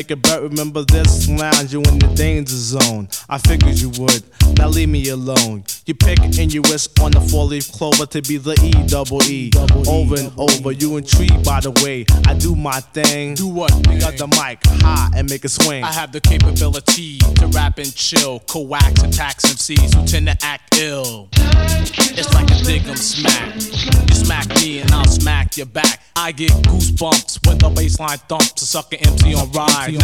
a bet, remember this, lounge you in the danger zone. I figured you would, now leave me alone. You pick and you wish on the four-leaf clover to be the E-double-E. Over and over, you intrigued by the way I do my thing. Do what? Got the mic high and make it swing. I have the capability to rap and chill, coax attacks MCs who tend to act ill. It's like a dig 'em smack. You smack me and I'll smack your back. I get goosebumps when the bassline thumps. A sucker MC on ride.